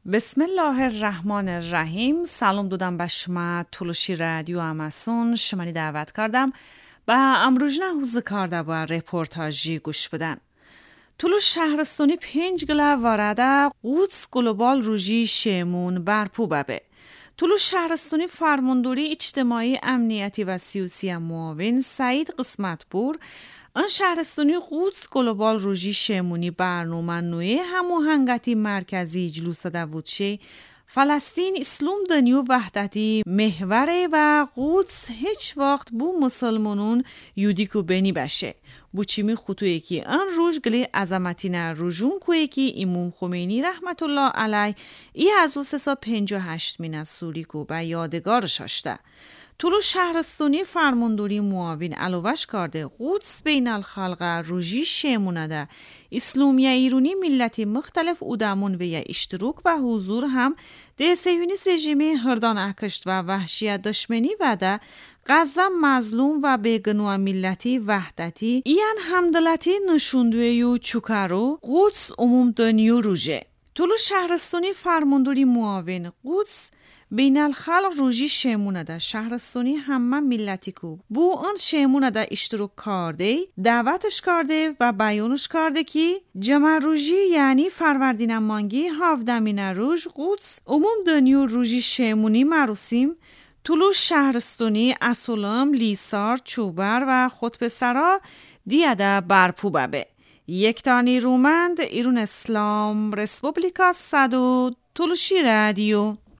بسم الله الرحمن الرحیم. سلام دادم به شما تولوشی رادیو اماسون شمانی دعوت کردم به امروز حوزه کرده با رپورتاجی گوش بدن. تولو شهرستانی 5 گله وارده قدس گلوبال روژی شیمون برپو ببه. تولو شهرستانی فرمانداری اجتماعی امنیتی و سیاسی معاون سعید قسمتپور آن شهرستانی قدس گلوبال روژی شیمونی برنامه نوعی هماهنگتی مرکزی جلوس داوودشه فلسطین اسلام دنیو وحدتی محوره و قدس هیچ وقت بو مسلمانون یودیکو بینی بشه. بو چیمی خطوی که آن روش گلی عظمتی نه رجون کوی که امام خمینی رحمت الله علیه ای از 358 مین از سوری کو به یادگارش هاشته. تولو شهرستانی فرمانداری معاون علاوش کرده قدس بین الخلق روژی شیمونده اسلامیه ایرانی ملت مختلف ادامون و یا اشتراک و حضور هم ده سیونیست رژیمی هردان اکشت و وحشیت دشمنی و ده غزه مظلوم و بیگناه ملتی وحدتی ایان همدلتی نشوندوی و چوکارو قدس عموم دنیو روژه. تولو شهرستانی فرمانداری معاون قدس بین الخلق روژی شیمونه ده شهرستانی همه ملتی کو بو اون شیمونه ده اشتراک کرده دعوتش کرده و بیانش کرده که جمع روژی یعنی فروردین مانگی 17 روز قدس عموم دنیو روژی شیمونی مراسم تولو شهرستانی اسولم لیسار چوبر و خطب سرا دیده برپو ببه. یک تانی رومند ایرون اسلام رسپوبلیکا صدو تولوشی رادیو.